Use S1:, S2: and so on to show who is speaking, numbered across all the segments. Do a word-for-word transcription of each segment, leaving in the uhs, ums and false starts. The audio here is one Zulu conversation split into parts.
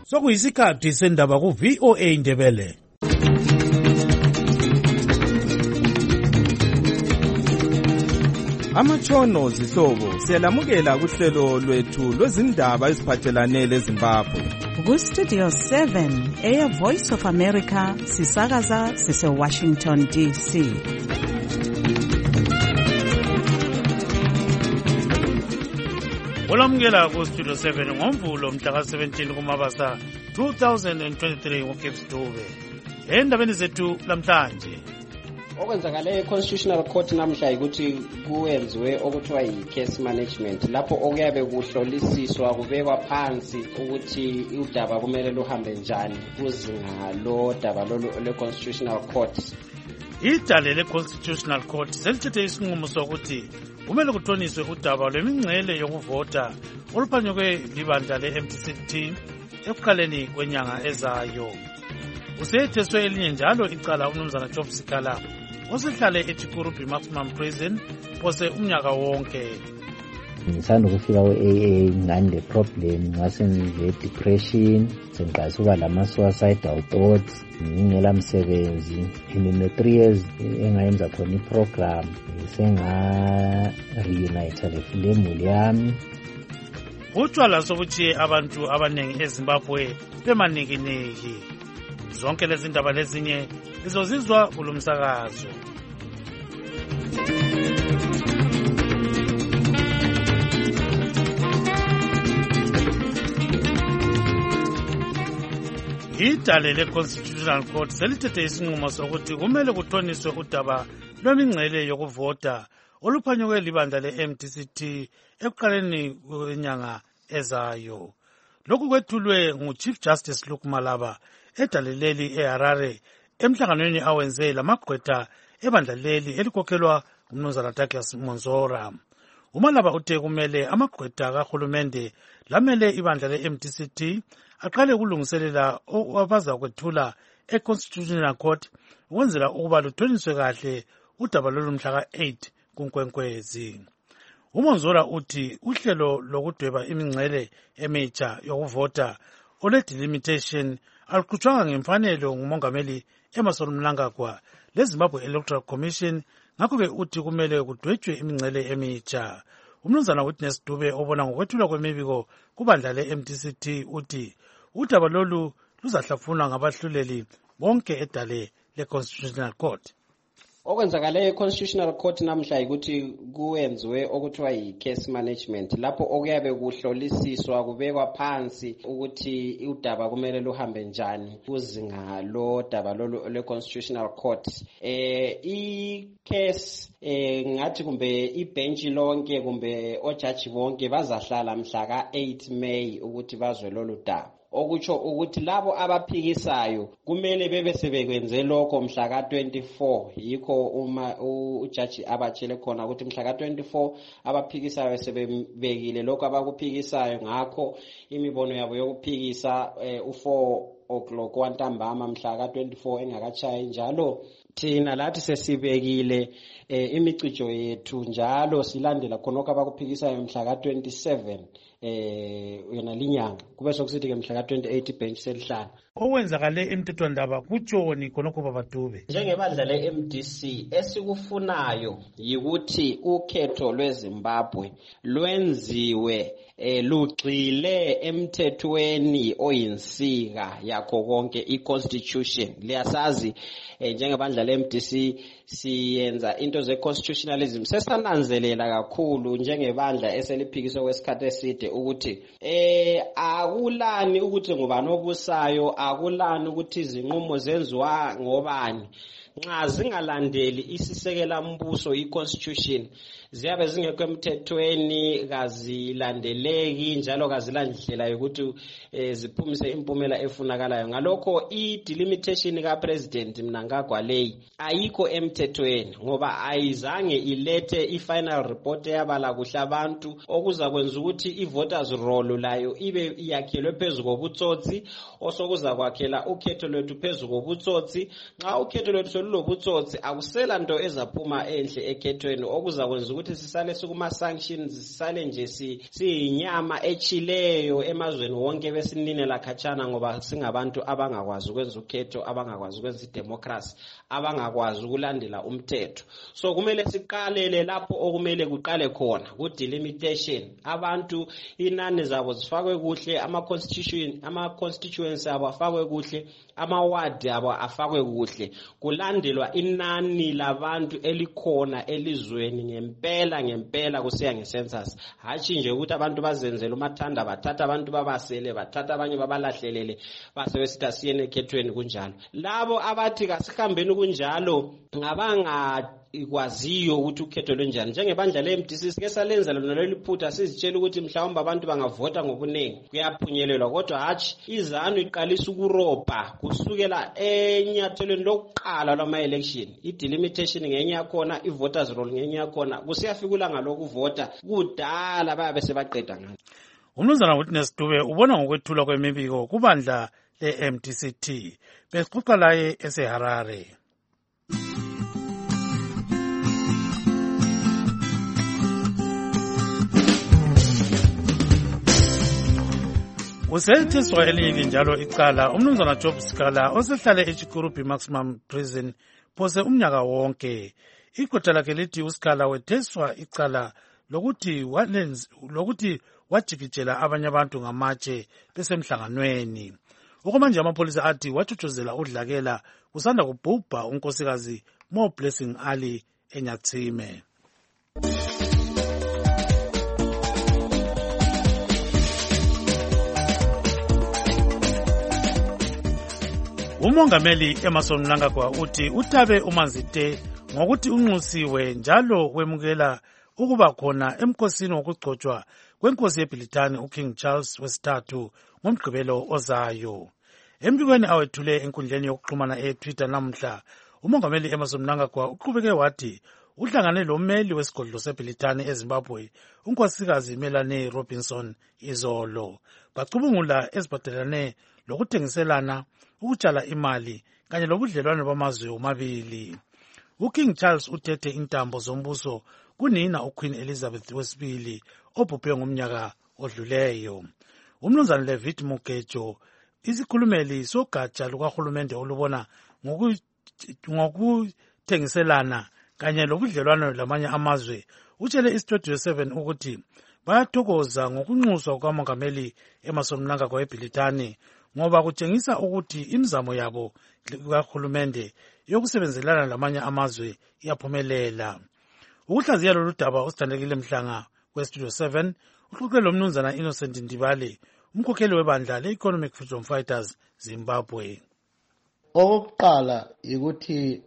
S1: sokuyisikhathi sendaba ku V O A Ndebele.
S2: Amatshono zihlobo siyalamukela kuhlelo lwethu lwezindaba eziphathelane leZimbabwe.
S3: Ku Studio seven Air Voice of America sisakaza sise Washington D C.
S1: Olamukela ku Studio seven ngomvulo mhla ka seventeen kuMabasa two thousand twenty-three ngoGibbs Dube. Endabeni zethu lamhlanje
S4: okwenzakale e-Constitutional Court namhla ukuthi kuwenziwe okuthiwa yi-case management lapho okuyabe kuhlolisiswa kubekwa phansi ukuthi udaba kumele luhambe njani kuzinga lo daba le-Constitutional Court.
S1: Idale le-Constitutional Court selithethe isinqumo sokuthi kumele kuthoniswe udaba lwemingcele yokuvota oluphanyekwe libandla le-M T C T ekuqaleni kwenyanga ezayo. Usetheswe elinye njalo icala umnumzana Job Sikala osehlale eChikurubi Maximum Prison pose umnyaka wonke.
S5: Ngisanda ukufika ku-A A ngande problem ngase ngive depression sengiqala uba lama suicidal thoughts ngingela msebenzi in the three years engayenza khona iprogram senga reunite le family yami.
S1: Utshwala sobuthi abantu abanengi eZimbabwe bemanikiniki. Zonke lezi ndaba lezinye izozizwa kulomsakazo. Idale le-Constitutional Court selithethe isinqumo sokuthi kumele kuthoniswe udaba lwemingcele yokuvota oluphanyekwe libandla le-M T C T ekuqaleni kwenyanga ezayo. Lokhu kwethulwe ngu-Chief Justice Luke Malaba edaleleli eHarare emhlanganweni awenze lamagqwetha ebandla leli elikhokhelwa ngumnumzana Douglas Monzora. Umalaba uthe kumele amagqwetha kahulumende lamele ibandla le-M T C T aqale ukulungiselela abazakwethula e-Constitutional Court ukwenzela ukuba luthoniswe kahle udaba lolumhla ka-eight kuNkwenkwezi. uMonzora uthi uhlelo lokudweba imingcele emitsha yokuvota ole-delimitation aluqhutshwanga ngemfanelo ngumongameli Emmerson Mnangagwa leZimbabwe Electoral Commission, ngakho-ke uthi kumele kudwetshwe imingcele emitsha. Umnumzana Witness Dube obona ngokwethulwa kwemibiko kubandla le-M T C T uthi udaba lolu luzahlafunwa ngabahluleli bonke edale le-Constitutional Court.
S4: Okwenzakale e-Constitutional Court namhla ukuthi kuwenziwe okuthiwa yi-case management lapho okuyabe kuhlolisiswa kubekwa phansi ukuthi udaba kumele luhambe njani kuzinga lo daba le-Constitutional Court. Eh i-case eh ngathi kumbe ibench lonke kumbe ojaji bonke bazahlala mhla ka-eight May ukuthi bazwe lolu daba. Okutsho ukuthi labo abaphikisayo kumele bebe sebekwenze lokho mhla ka twenty-four. Yikho uma ujaji abatshele khona ukuthi mhla ka twenty-four abaphikisayo sebebekile lokho abakuphikisayo, ngakho imibono yabo yokuphikisa u four o'clock wantambama mhla ka twenty-four engakachayi. Njalo thina lathi sesibekile imicijo yethu njalo silandela khonokho abakuphikisayo mhla ka twenty-seven eh yona linyanga kube sokusithi ke mhla ka twenty-eight bench selihlala.
S1: Okwenzakale emthethwandaba kutshoni khonokho babadube.
S4: Njengebandla le-M D C esikufunayo yikuthi ukhetho lweZimbabwe lwenziwe eh lugxile emthethweni oyinsika yakho konke i-constitution. Liyasazi njengebandla le-M D C siyenza into ze-constitutionalism sesananzelela kakhulu njengebandla eseliphikiswa kwesikhathi eside ukuthi eh akulani ukuthi ngubani obusayo, akulani ukuthi izinqumo zenziwa ngobani. Nxa zingalandeli isisekela mbuso i-constitution ziyabe zingekho emthethweni, kazilandeleki njalo kazilandlela ukuthi eh, ziphumise impumela efunakalayo. Ngalokho i-delimitation ka-President Mnangagwa leyi ayikho emthethweni ngoba ayizange ilethe i-final report yabala kuhle abantu okuza kwenza ukuthi i-voters roll layo ibe iyakhelwe phezu kobutsotsi osokuza kwakhela ukhetho lwethu phezu kobutsotsi. Nxa ukhetho lwethu selulobutsotsi akusela nto ezaphuma enhle ekhethweni okuza kwenza ukuthi ukuthi sisale sikuma sanctions sisale nje siyinyama echileyo emazweni wonke besininela khatshana ngoba singabantu abangakwazi ukwenza ukhetho, abangakwazi ukwenza idemocracy, abangakwazi ukulandela umthetho. So kumele siqalele lapho okumele kuqale khona ku delimitation. Abantu inani zabo zifakwe kuhle, ama constitution ama constituency abo afakwe kuhle, ama ward abo afakwe kuhle, kulandelwa inani labantu elikhona elizweni ngempela ngempela kusiya ngecensus. Hathi nje ukuthi abantu bazenzele umathanda bathatha abantu babasele bathatha abanye babalahlelele base besitha siyene ekhethweni kunjalo. Labo abathi kasihambeni kunjalo ngabanga ikwaziyo ukuthi ukhetho lwenjani. Njengebandla le-M D C sike salenza lona leli phutha sizitshela ukuthi mhlawumbe abantu bangavota ngobuningi kuyaphunyelelwa, kodwa hathi izanu iqalisa ukurobha kusukela enyathelweni lokuqala lwama election. I-delimitation ngenye yakhona, i-voters roll ngenye yakhona, kusiyafika ulanga lokuvota kudala bayabe sebaqeda ngalo.
S1: Umnumzana Witness Dube ubona ngokwethula kwemibiko kubandla le-M D C T. Besixoxa laye eseHarare. Uselithiswa elinye njalo icala umnumzana Job Sikala osehlale eChikurupi Maximum Prison phose umnyaka wonke. Ikhotha lakhe lithi uSikala wetheswa icala lokuthi walenzi lokuthi wajikijela abanye abantu ngamatshe besemhlanganweni. Okumanje amapolisa athi wachuchuzela udlakela kusanda kubhubha unkosikazi Mo Blessing Ali eNyatsime. Umongameli Emerson Mnangagwa uthi utabe uManzite ngokuthi unxusiwe njalo wemukela ukuba khona emkhosini wokugcotshwa kwenkosi yeBritani uKing Charles wesithathu ngomgqibelo ozayo. Embikweni awethule enkundleni yokuxhumana eTwitter namhla, umongameli Emerson Mnangagwa uqhubeke wathi uhlangane lomeli wesigodlo seBritani eZimbabwe unkosikazi Melanie Robinson izolo. Bacubungula ezibhadelane lokuthengiselana, ukutshala imali kanye lobudlelwane bamazwe omabili. uKing Charles uthethe intambo zombuso kunina uQueen Elizabeth wesibili obhubhe ngomnyaka odluleyo. Umnumzana Levitt Mugejo, isikhulumeli sogatsha lukahulumende olubona ngokuthengiselana kanye lobudlelwane lamanye amazwe, utshele iStudio seven ukuthi bayathokoza ngokunxuswa kukamongameli Emerson Mnangagwa eBritani ngoba kutshengisa ukuthi imizamo yabo kahulumende yokusebenzelana lamanye amazwe iyaphumelela. Ukuhlaziya lolu daba usithandekile Mhlanga kweStudio seven uxoxe lomnumzana Innocent Ndibale, umkhokheli webandla le-Economic Freedom Fighters Zimbabwe.
S6: Okokuqala ukuthi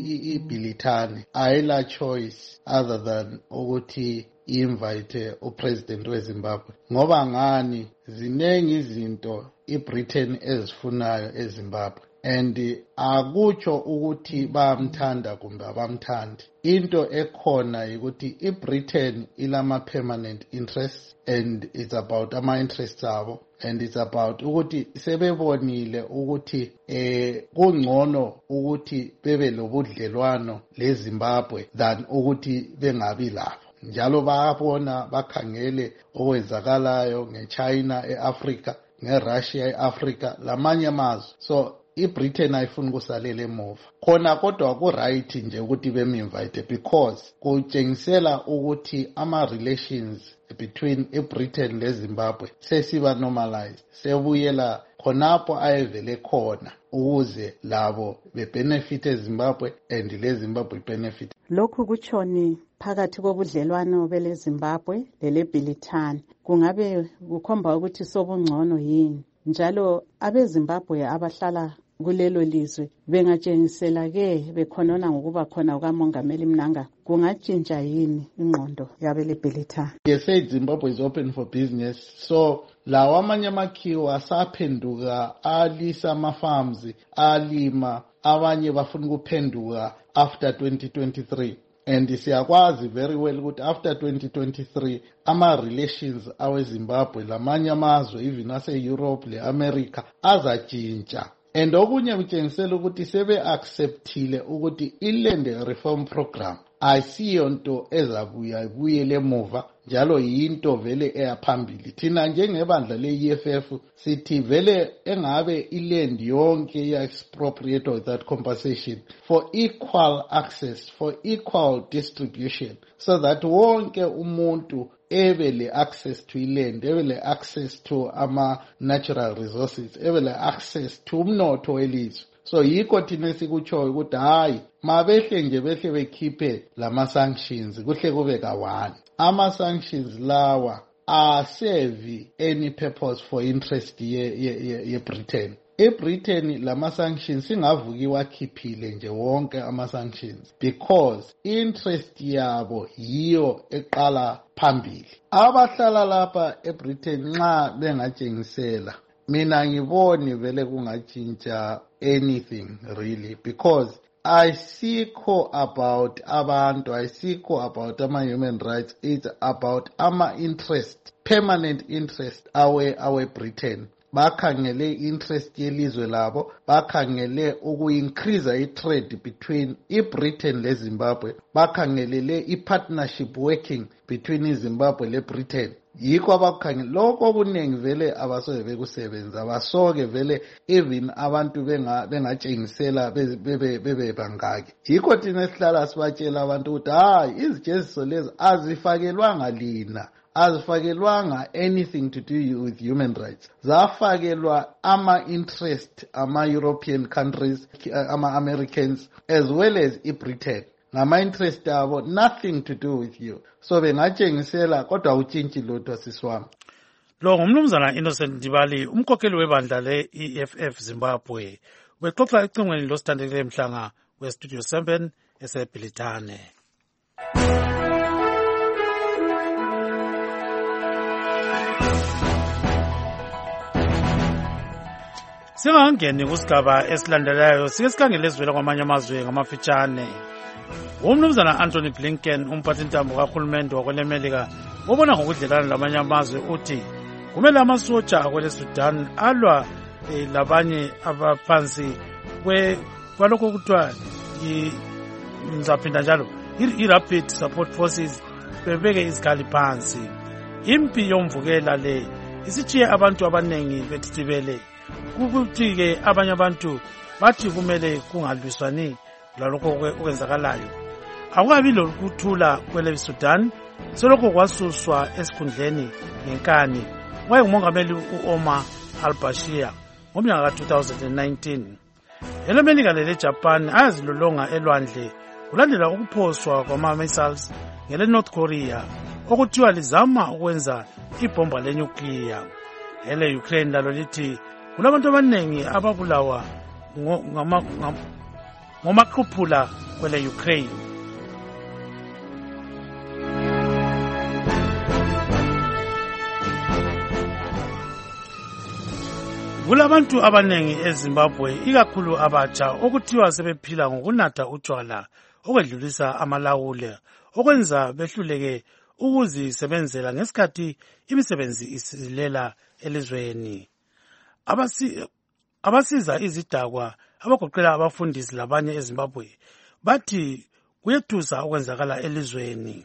S6: iBritani ayila choice other than ukuthi invite upresident weZimbabwe, ngoba ngani zinengi izinto iBritain ezifunayo eZimbabwe and akutsho ukuthi bayamthanda kumbe abamthandi. Into ekhona ukuthi iBritain ilama permanent interests and it's about ama interests abo, and it's about ukuthi sebebonile ukuthi eh kungcono ukuthi bebe lobudlelwano leZimbabwe than ukuthi bengabi lapho. Njalo bayabona bakhangele okwenzakalayo ngeChina eAfrica, ngeRussia eAfrica lamanye amazwe. So iBritain ayifuni ukusalela emuva khona, kodwa ku right nje ukuthi bemivite because kutshengisela ukuthi ama relations between iBritain leZimbabwe sesiba normalized, sebuyela khonapho ayevele khona ukuze labo bebenefit eZimbabwe and leZimbabwe benefit.
S3: Lokhu kuchoni phakathi kobudlelwano beleZimbabwe leleBritani kungabe kukhomba ukuthi sobungcono yini, njalo abeZimbabwe abahlala kulelo lizwe bengatshengisela ke bekhonona ngokuba khona ukamongameli Mnangagwa kungatshintsha yini ingqondo yabeleBritani?
S6: They say Zimbabwe is open for business, so lawa amanye amakhiwo asaphenduka alisa ama-farms alima, abanye bafuna ukuphenduka after twenty twenty-three. And siyakwazi very well ukuthi after twenty twenty-three ama-relations aweZimbabwe lamanye amazwe even ase-Europe le-America azatshintsha. And okunye kutshengisela ukuthi sebe-acceptile ukuthi i-land reform program ayisiyo nto ezabuya ibuyele emuva njalo yinto vele eyaphambili. Thina njengebandla le-E F F sithi vele engabe iland yonke iya-expropriate without compensation for equal access, for equal distribution, so that wonke umuntu ebe le-access to iland, ebe le-access to ama-natural resources, ebe le-access to umnotho welizwe. So yikho thina sikutshoyo ukuthi hayi mabehle nje behle bekhiphe lama-sanctions kuhle kube ka-one. Ama-sanctions lawa aserve any purpose for interest ye-Britain. eBritain lama-sanctions ingavuki wakhiphile nje wonke ama-sanctions because interest yabo yiyo eqala phambili. Abahlala lapha eBritain nxa bengatshengisela mina ngiboni vele kungatshintsha anything really, because ayisikho about abantu, ayisikho about ama-human rights, it's about ama-interest, permanent interest awe awe Britain. Bakhangele interest yelizwe labo, bakhangele uku-increase i-trade between i-Britain le-Zimbabwe, bakhangelele i-partnership working between i-Zimbabwe le-Britain. Yikho abakukhangela lokho okuningi vele abasoke bekusebenza, abasoke vele even abantu bengatshengisela bebe bangaki. Yikho thina sihlala sibatshela abantu ukuthi hayi izijeziso lezi azifakelwanga lina, azifakelwanga anything to do with human rights, zafakelwa ama-interest ama-European countries, ama-Americans as well as i-Britain. Ngama-interest abo, nothing to do with you. So bengatshengisela kodwa utshintshi lutho siswami.
S1: Lo ngumnumzana Innocent Ndibali, umkhokheli webandla le-E F F Zimbabwe, ubexoxa ecingweni losithandekile mhlanga we-Studio seven eseBhilitane. Singangeni kusigaba esilandelayo sike sikhangele ezivela kwamanye amazwe ngamafitshane. Umnumzana Anthony Blinken, umphathintambo kahulumende wakwelemelika obona ngokudlelana lamanye amazwe, uthi kumele amasotsha akwele Sudan alwa eh, labanye abaphansi kwalokho okuthiwa ngizaphinda njalo i-Rapid Support Forces bebeke izikhali phansi. Impi yomvukela le isitshiye abantu abanengi bethithibele, ukuthi-ke abanye abantu bathi kumele kungalwiswani lalokho okwenzakalayo. Akukabi lokuthula kwele Sudan, selokho kwasuswa esikhundleni ngenkani wayengumongameli u-Omar al-Bashir ngomnyaka ka-two thousand nineteen. Elemelika lele Japan ayazilolonga elwandle kulandela ukuphoswa kwama-missiles ngele North Korea okuthiwa lizama ukwenza ibhomba lenyukliya. Ele Ukraine lalo lithi kulabantu abanengi ababulawa ngomaqhuphula kwele Ukraine. Kulabantu abanengi eZimbabwe ikakhulu abatsha okuthiwa sebephila ngokunatha utshwala okwedlulisa amalawule okwenza behluleke ukuzisebenzela ngesikhathi imisebenzi isilela elizweni. Abasi abasiza izidakwa abagoqela abafundisi labanye eZimbabwe bathi kuyethusa okwenzakala elizweni.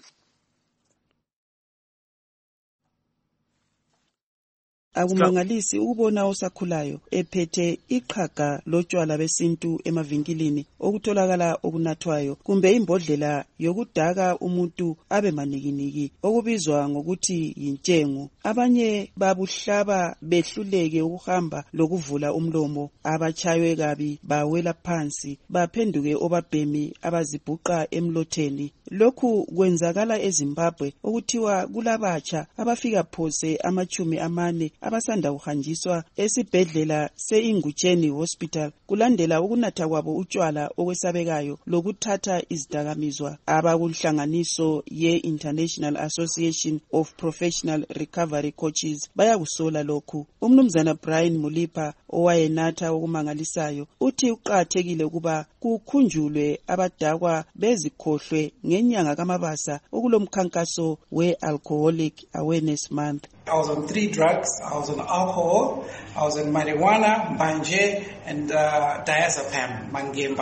S3: Akumangalisi ukubona osakhulayo ephethe iqhaga lotshwala besintu emavinkilini okutholakala okunathwayo kumbe imbodlela yokudaka umuntu abe manikiniki okubizwa ngokuthi yintshengo. Abanye babuhlaba behluleke ukuhamba lokuvula umlomo, abachaywe kabi bawela phansi baphenduke obabhemi abazibhuqa emlotheni. Lokhu kwenzakala eZimbabwe okuthiwa kulabatsha abafika phose amachumi amane abasanda kuhanjiswa esibhedlela se-Ingutsheni Hospital kulandela ukunatha kwabo utshwala okwesabekayo lokuthatha izidakamizwa. Abakuhlanganiso ye-International Association of Professional Recovery Coaches bayakusola lokhu. Umnumzana Brian Mulipa owayenatha okumangalisayo uthi uqathekile ukuba kukhunjulwe abadakwa bezikhohlwe ngenyanga kaMabasa okulomkhankaso we-Alcoholic Awareness Month.
S7: I was on three drugs. I was on alcohol, I was on marijuana, mbanje, and uh, diazepam, mangemba.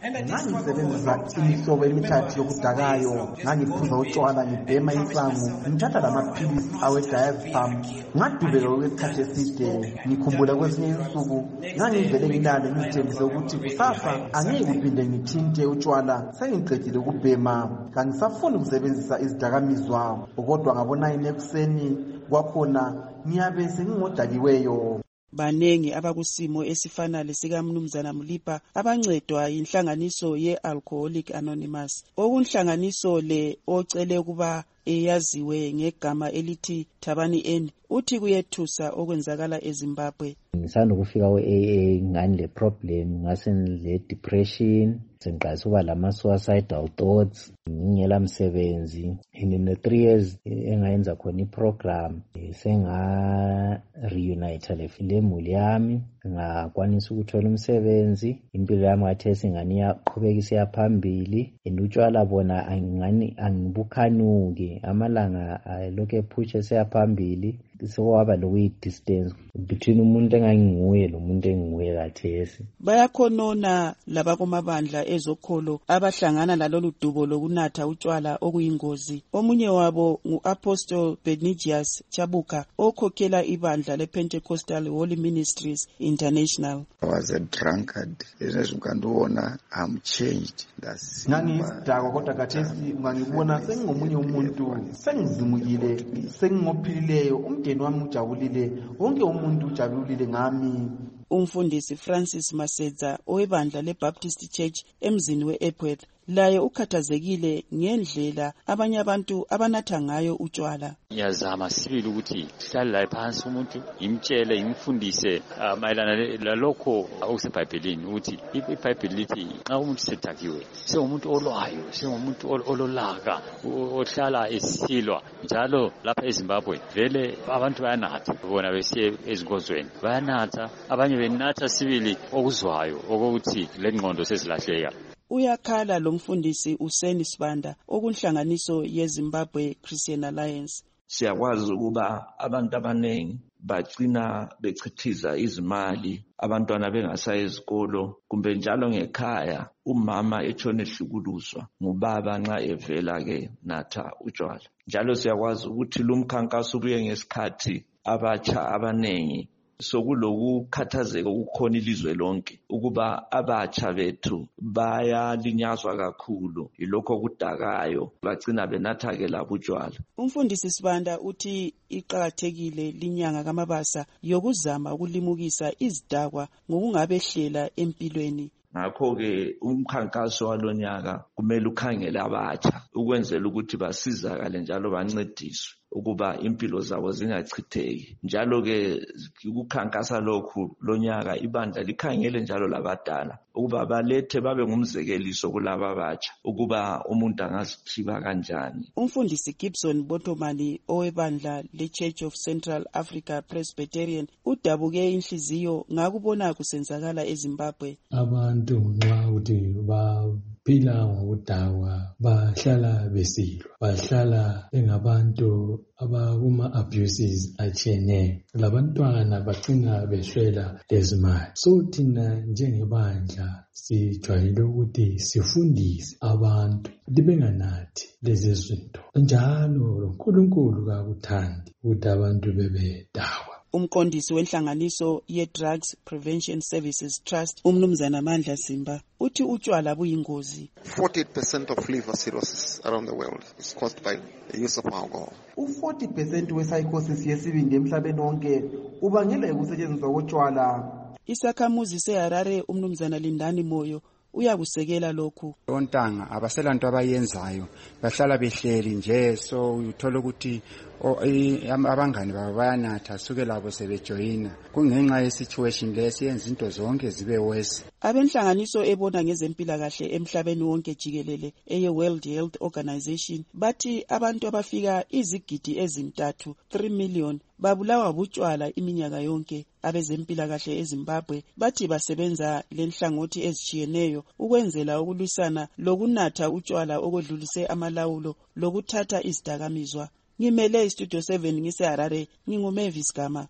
S8: ngangisebenzisa imihlobo emithathu yokudakayo, ngangiphuza utshwala, ngibhema insangu, ngithatha lamaphilisi awe-diazepam. Ngadubeka okwesikhathi eside. Ngikhumbula kwesinye insuku ngangivele ngilale ngithembise ukuthi kusasa angeke kuphinde ngithinte utshwala, sengiqedile ukubhema, kangisafuni ukusebenzisa izidakamizwa. Kodwa ngabona ekuseni kwakhona ngiyabe sengingodakiweyo.
S3: Banengi abakusimo esifana lesikamnumzana Mlipa abancedwa yinhlanganiso ye-Alcoholic Anonymous. Okunhlanganiso le ocele kuba eyaziwe ngegama elithi Thabani N uthi kuyethusa okwenzakala eZimbabwe.
S5: Ngisanda ukufika ku-A A ngani le problem, ngase le depression, sengiqalisa uba lama suicidal thoughts, ngingela msebenzi. In three years engayenza khona iprogram, senga reunite le family yami, ngakwanisa ukuthola umsebenzi, impilo yami ngathi singani yaqhubekisa yaphambili. Utshwala bona angani angibukhanuki, amalanga lokho ephushe seyaphambili. Sokwaba lokuyi distance between umuntu enganginguye lo muntu enginguye kathesi.
S3: Bayakhonona laba komabandla ezokholo abahlangana lalolu dubo lokunatha utshwala okuyingozi. Omunye wabo ngu-Apostle Benigius Chabuka okhokhela ibandla le-Pentecostal Holy Ministries International.
S9: I was a drunkard. Ngangibona I'm changed.
S8: Ngangisidakwa kodwa kathesi ngangibona sengingomunye umuntu, sengizimukile, sengingophilileyo. Umndeni wami ujabulile, wonke umuntu ujabulile ngami.
S3: Umfundisi Francis Masedza owebandla le-Baptist Church emzini we-Epworth laye ukhathazekile ngendlela abanye abantu abanatha ngayo utshwala.
S10: Ngiyazama sibili ukuthi sihlale la phansi umuntu imtshele imfundise mayelana lalokho okuseBhayibhelini ukuthi iBhayibheli lithi xa umuntu sedakiwe sengumuntu olwayo, sengumuntu ololaka, ohlala esilwa. Njalo lapha eZimbabwe vele abantu bayanatha, bona besiye ezinkozweni bayanatha, abanye benatha sibili okuzwayo okokuthi lengqondo sezilahleka.
S3: Uyakhala lo mfundisi uSeni Sibanda okunhlanganiso yeZimbabwe Christian Alliance.
S11: Siyakwazi ukuba abantu abanengi bagcina bechithiza izimali, abantwana bengasayi ezikolo, kumbe njalo ngekhaya umama etshone ehlukuluzwa ngubaba nxa evela ke natha utshwala. Njalo siyakwazi ukuthi lumkhankaso ubuye ngesikhathi abatsha abanengi sokulokukhathazeka ukukhona ilizwe lonke ukuba abatsha bethu bayalinyazwa kakhulu ilokho kudakayo, bagcina benatha ke labutshwala.
S3: Umfundisi Sibanda uthi iqakathekile linyanga kaMabasa yokuzama ukulimukisa izidakwa ngokungabehlela empilweni.
S11: Ngakho-ke umkhankaso walonyaka kumele ukhangele abatsha ukwenzela ukuthi basizakale njalo bancediswe ukuba impilo zabo zingachitheki. Njalo-ke ukukhankasa lokhu lonyaka ibandla likhangele njalo labadala ukuba balethe babe ngumzekeliso kulaba abatsha ukuba umuntu angaziphiwa kanjani.
S3: Umfundisi Gibson Botomani owebandla le-Church of Central Africa Presbyterian udabuke inhliziyo ngakubona kusenzakala eZimbabwe.
S12: Abantu nxa uthi baphila ngokudakwa bahlala besilwa, bahlala engabantu abakuma abuses atshiyeneyo, labantwana bagcina behlwela lezimali. So thina njengebandla sijwayele ukuthi sifundise abantu ukuthi benganathi lezi zinto, njalo uNkulunkulu kakuthandi ukuthi abantu bebedakwa.
S3: Umqondisi wenhlanganiso ye-Drugs Prevention Services Trust umnumzana Mandla Simba uthi utshwala buyingozi.
S9: forty percent of liver cirrhosis around the world is caused by the use of alcohol.
S8: U-forty percent we-psychosis yesibindi emhlabeni wonke ubangela ukusetshenziswa kotshwala.
S3: Isakhamuzi seHarare umnumzana Lindani Moyo uyakusekela lokhu.
S13: Ontanga abaselanto abayenzayo bahlala behleli nje, so uthola ukuthi abangani babo bayanatha suke labo sebejoyina kungenxa ye-situation lesi yenza into zonke zibe worse.
S3: Abenhlanganiso ebona ngezempilakahle emhlabeni wonke jikelele eye-World Health Organization bathi abantu abafika izigidi ezintathu three million babulawa butshwala iminyaka yonke. Abezempilakahle eZimbabwe bathi basebenza lenhlangothi ezitshiyeneyo ukwenzela ukulwisana lokunatha utshwala okwedlulise amalawulo lokuthatha izidakamizwa. Ngimele iStudio seven ngiseHarare, nginguMavis Gama.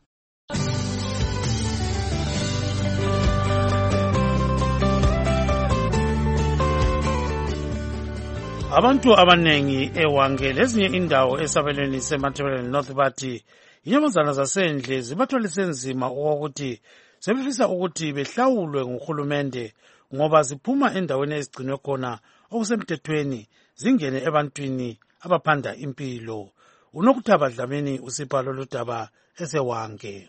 S1: Abantu abanengi ewange lezinye indawo esabelweni seMatabeleland North bathi inyamazana zasendle zibathwalise nzima okokuthi sebefisa ukuthi behlawulwe nguhulumende ngoba ziphuma endaweni ezigcinwe khona okusemthethweni zingene ebantwini abaphanda impilo. Unokuthaba Dlamini usipha lolu daba esewange.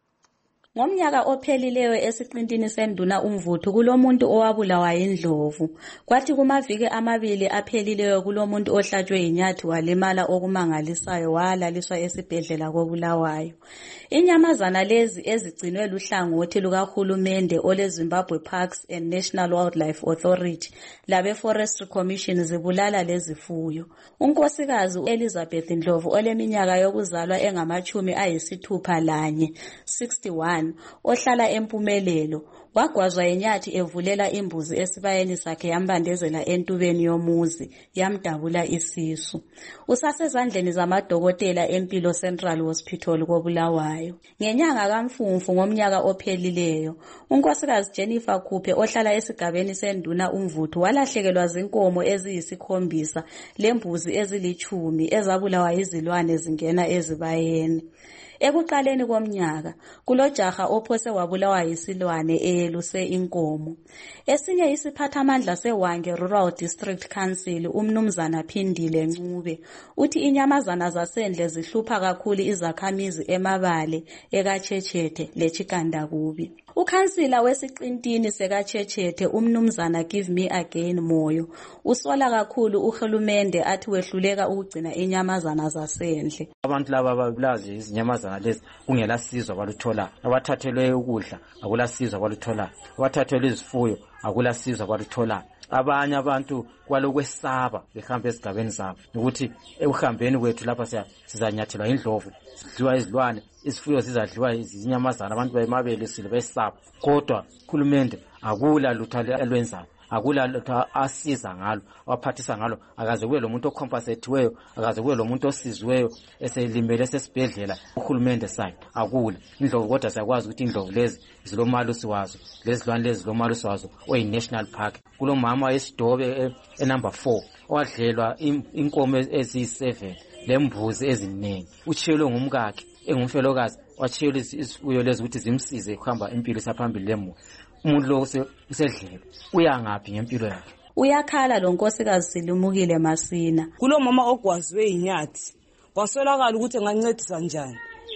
S14: Ngomnyaka ophelileyo esiqintini senduna umvuthu kulomuntu owabulawa yindlovu. Kwathi kumaviki amabili aphelileyo kulomuntu ohlatshwe inyathi walimala okumangalisayo walaliswa esibhedlela kobulawayo. Inyamazana lezi ezigcinwe luhlangothi lukahulumende ole Zimbabwe Parks and National Wildlife Authority labe Forestry Commission zibulala lezi fuyo. Unkosikazi Elizabeth Ndlovu oleminyaka yokuzalwa engamachumi ayisithupha lanye sixty-one ohlala eMpumelelo wagwazwa inyathi evulela imbuzi esibayeni sakhe yambandezela entubeni yomuzi yamdabula isisu. Usasezandleni zamadokotela eMpilo Central Hospital kobulawayo. Ngenyanga kaMfumfu ngomnyaka ophelileyo unkosikazi Jennifer Khuphe ohlala esigabeni senduna umvuthu walahlekelwa zinkomo eziyisikhombisa lembuzi ezilichumi ezabulawa izilwane zingena ezibayeni. Ekuqaleni komnyaka kulojaha ophose wabulawa yisilwane eyeluse inkomo. Esinye isiphathamandla seWange Rural District Council umnumzana Phindile Ncube uthi inyamazana zasendle zihlupha kakhulu izakhamizi emabale ekaChechethe leChikanda kubi. Ukhansila wesiqintini sekaChechethe umnumzana Give Me Again Moyo usola kakhulu uhulumende athi wehluleka ukugcina inyamazana zasendle.
S15: Abantu laba babulazi izinyamazana lezi kungela sizwe baluthola. Abathathelwe ukudla akula sizwe baluthola. Abathathelwe izifuyo akula sizwe baluthola. Abanye abantu kwalokwesaba behamba esigabeni zabo ukuthi ekuhambeni kwethu lapha sizanyathelwa indlovu sidliwa izilwane isifuyo sizadliwa izinyamazana abantu bayimabele sile besaba kodwa uhulumende akula lutho alwenzayo akula lutho asiza ngalo waphathisa ngalo akaze kube lo muntu ocompensatiweyo akaze kube lo muntu osizweyo eselimele sesibhedlela uhulumende sayo akula indlovu kodwa siyakwazi ukuthi indlovu lezi zilomalusi wazo lezilwane lezi zilomalusi wazo oyi national park. Kulomama esidobe e number four owadlelwa inkomo eziyi-seven lembuzi eziningi uchiyelwe ngumkakhe engumfelokazi wachiyelwe izifuyo lezi ukuthi zimsize ukuhamba impilo isaphambili lemu. Umuntu lo usedlelwe uyangaphi ngempilo yakhe?
S14: Uyakhala lo nkosikazi Silimukile Masina.
S16: Kulomama ogwazwe inyathi kwasolakala ukuthi engancedisa njani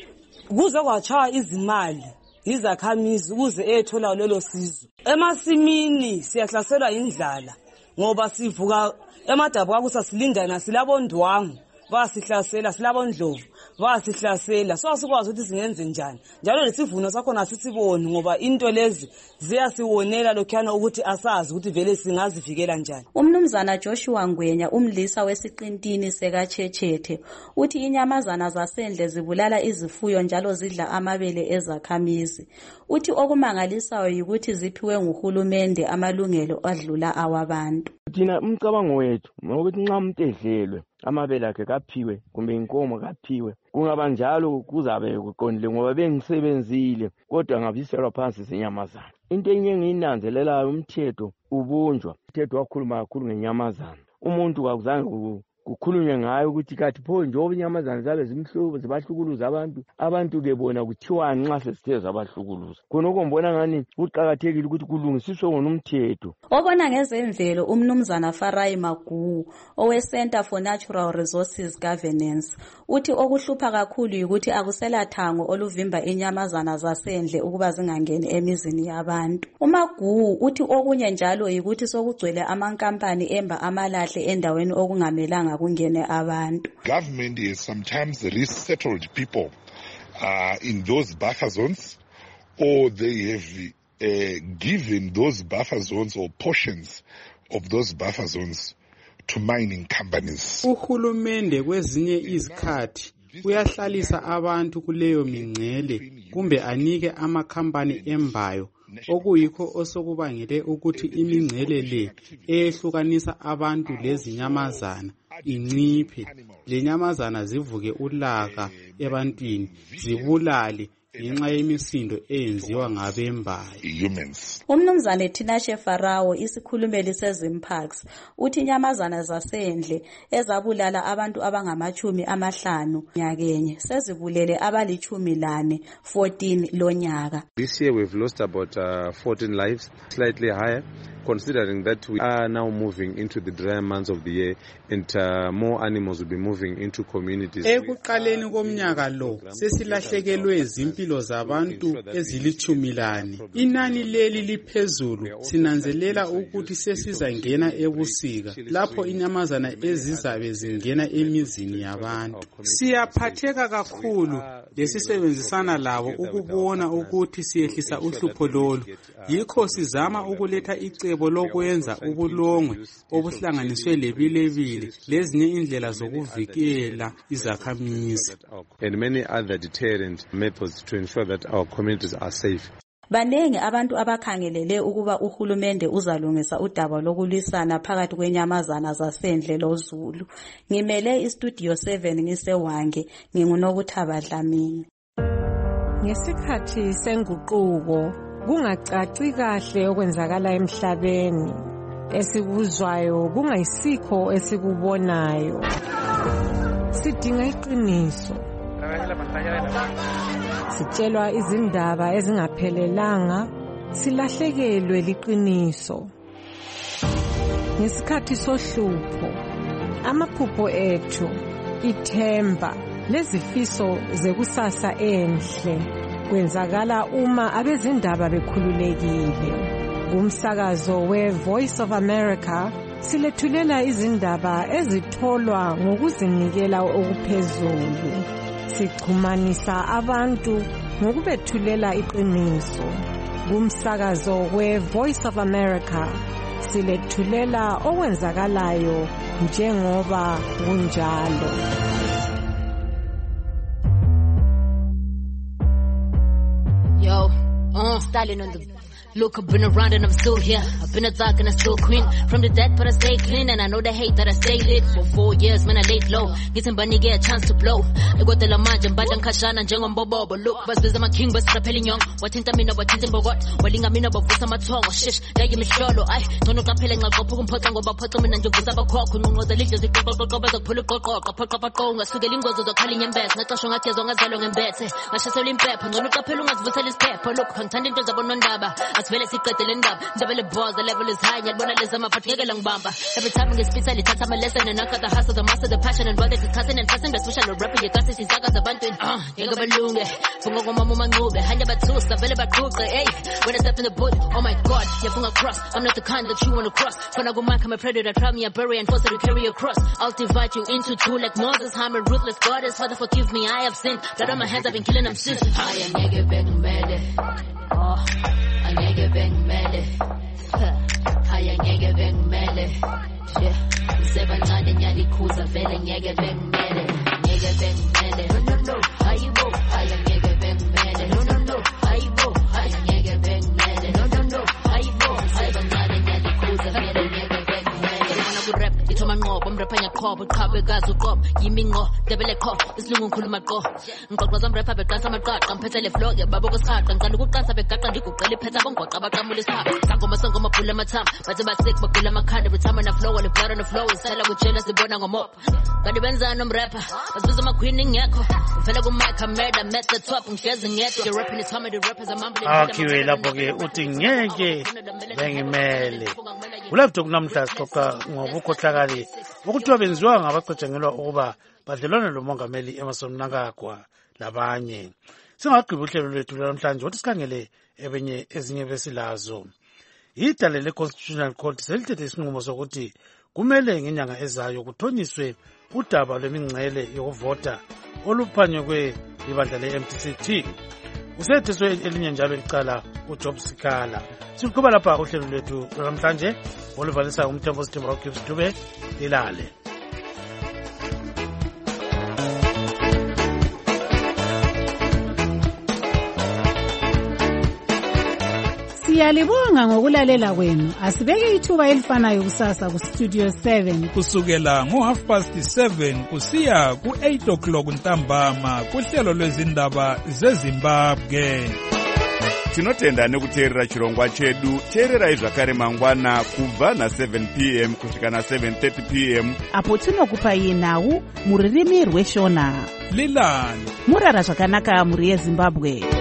S16: kuze kwatshaya izimali izakhamizi ukuze ethola lelo sizo. Emasimini siyahlaselwa indlala ngoba sivuka emadabu kwakusa silindana silabondwangu basihlasela silabondlovu basihlasela so asikwazi ukuthi singenze njani njalo lesivuno sakho nasisiboni ngoba into lezi ziyasiwonela lokhana ukuthi asazi ukuthi vele singazivikela njani.
S14: Umnumzana Joshua Ngwenya umlisa wesiqintini sekaChechethe uthi inyamazana zasendle zibulala izifuyo njalo zidla amabele ezakhamizi. Uthi okumangalisayo yikuthi ziphiwe nguhulumende amalungelo adlula awabantu.
S17: Thina umcabango wethu ngokuthi nxa umuntu edlelwe amabele akhe kaphiwe kumbe inkomo kaphiwe kungaba njalo kuzabe kuqondile ngoba bengisebenzile kodwa ngabiselwa phansi izinyamazana. Into enye engiyinanzelelayo umthetho ubunjwa. Umthetho wakhuluma kakhulu ngenyamazana. Umuntu kakuzange kukhulunywe ngayo ukuthi kathi pho njengoba inyamazana zabe zimhlubu zibahlukuluza abantu abantu ke bona kuthiwa nxa sesithe zabahlukuluza khona okombona ngani kuqhakathekile ukuthi kulungisiswe wona umthetho.
S14: Obona ngezemvelo umnumzana Farai Magu owe Center for Natural Resources Governance uthi okuhlupha kakhulu ukuthi akusela thango oluvimba inyamazana zasendle ukuba zingangeni emizini yabantu. uMagu uthi okunye njalo yikuthi sokugcwele amankampani emba amalahle endaweni okungamelanga kungene abantu.
S18: Government has sometimes resettled people uh, in those buffer zones, or they have uh, given those buffer zones or portions of those buffer zones to mining companies.
S19: Uhulumende kwezinye izikhathi uyahlalisa abantu kuleyo mingcele kumbe anike amakhampani embayo okuyikho osokubangele ukuthi imingcele le ehlukanisa abantu lezinyamazana inciphe. Lenyamazana zivuke ulaka ebantwini zibulale ngenxa yemisindo eyenziwa ngabembayo.
S14: Umnumzane Tinashe Farao, isikhulumeli seZimparks, uthi inyamazana zasendle ezabulala abantu abangamachumi amahlanu nyakenye sezibulele abalichumi lane fourteen lonyaka.
S20: This year we've lost about uh, fourteen lives, slightly higher, considering that we are now moving into the dry months of the year and uh, more animals will be moving into communities.
S19: Ekuqaleni komnyaka lo sesilahlekelwe izimpilo zabantu ezilichumi lane. Inani leli liphezulu. Sinanzelela ukuthi sesizangena ebusika lapho inyamazana ezizabe zingena emizini yabantu. Siyaphatheka kakhulu lesisebenzisana labo ukubona ukuthi siyehlisa uhlupho lolu. Yikho sizama ukuletha icebo lokwenza ubulongwe obuhlanganiswe lebilebile lezinye indlela zokuvikela izakhamizi.
S20: And many other deterrent methods to ensure that our communities are safe.
S14: Banengi abantu abakhangelele ukuba uhulumende uzalungisa udaba lokulwisana phakathi kwenyamazana zasendle loZulu. Ngimele iStudio seven ngisewange, nginguNokuthaba Dlamini.
S21: Ngesikhathi senguquko kungacaci kahle okwenzakala emhlabeni, esikuzwayo kungayisikho esikubonayo. Sidinga iqiniso. Sitshelwa izindaba ezingaphelelanga, silahlekelwe liqiniso. Ngesikhathi sohlupho, amaphupho ethu, ithemba, lezifiso zekusasa enhle kwenzakala uma abezindaba bekhululekile. Umsakazo we-Voice of America silethulela izindaba ezitholwa ngokuzinikela okuphezulu. Sichumanisa abantu ngokubethulela iqiniso. Kumsakazo we-Voice of America silethulela okwenzakalayo njengoba kunjalo.
S22: Yo, uh, styling on the look, I've been around and I'm still here. I've been a thug and I'm still queen. From the dead, but I stay clean. And I know the hate that I stay lit. For four years, man, I laid low. Getting bunny, get a chance to blow. I got the lamaj and bajan kashan and jang on bobo. But look, but I'm a king, but rappelling young. What in Tamina, what in Bogot? Walling a mina, but for some tongue. Shish, they give me shallow. I don't know, rappelling a couple of pots and go about potum and you was about cock. Who know the leaders, the couple of coppers, pull a cock, a pull up a tongue, a sugalingos of the calling and best. Not a shong at as long as I long and bets. I should sell him pep. And look up along as Vitalis pep. Look, contending to the Bonondaba. As well as he cut the Double balls, the level is high, and when I listen, I'm a long bamba. Every time I get spit, I touch my lesson, and I got the hustle, the master, the passion, and brother, cousin, and cousin, the special rapper, your cousin, since I got the bantu, uh, Yaga Balunga, Fungo Mama Move, Hanya Batus, the Bella Bakruka, eh? When I step in the boot, oh my god, you're from across. I'm not the kind that you want to cross. When I go back, I'm a predator, try me a bury and force her to carry a cross. I'll divide you into two like Moses, I'm a ruthless goddess. Father, forgive me, I have sinned. Blood on my hands, I've been killing them since. I am nigga, beg, mad. Oh, I nigga, beg, mad. Haya ngeke bengimele yeah sebancane nyalikuza vele ngeke bengimele ngeke bengimele no no no hayibo haya ngeke bengimele no no no hayibo haya ngeke bengimele no no no hayibo sebancane nyalikuza vele ngeke bengimele ngona ku rap ithoma ngoba umrapanya khobo qhabe gazi uqobo yimi ngo debele kho isilungu ngikhuluma qo ngiqoqwa zam rap beqasa amaqaqa ngiphethe le flow ke babo kusaqqa ngicela ukuqasa begaqa ngiguqela iphetha bongwaqa baqamula isipha sangoma sangoma phula amathamba bathi basik bagula amakhanda every time when I flow and the blood on the flow isela kujela sibona ngomop kanti benzani umrapper basibiza ama queen ngekho uvela ku mic camera met the top ngisheze ngedwa you rapping is how many rappers are mumbling
S1: akhiwe lapho ke uthi ngeke bengimele ulapho kunamhla sixoxa ngobukhohlakali ukuthiwa benziwa ngabaqotshengelwa ukuba badlelwana lomongameli Emmerson Mnangagwa labanye. Singagqiba uhlelo lwethu namhlanje wathi sikhangele ebenye ezinye besilazo. Idale le-Constitutional Court selithethe isinqumo sokuthi kumele ngenyanga ezayo kuthonyiswe udaba lwemingcele yokuvota oluphanyekwe libandla le-M D C T. Usetheswe elinye njalo licala uJob Sikhala. Siqhuba lapha uhlelo lwethu namhlanje oluvalisa umthembo Sithemba uGibbs Dube ilale.
S2: Siyalibonga ngokulalela kwenu. Asibeke ithuba elifanayo kusasa ku Studio seven
S4: kusukela ngo half past seven kusiya ku eight o'clock ntambama kuhlelo lwezindaba zeZimbabwe.
S23: Tinotenda nekuteerera chirongwa chedu. Teererai zvakare mangwana kubva na seven p m kusvika na seven thirty p m
S24: apo tinokupai nhau muririmi rweshona.
S4: Lilani
S24: murara zvakanaka muri yeZimbabwe.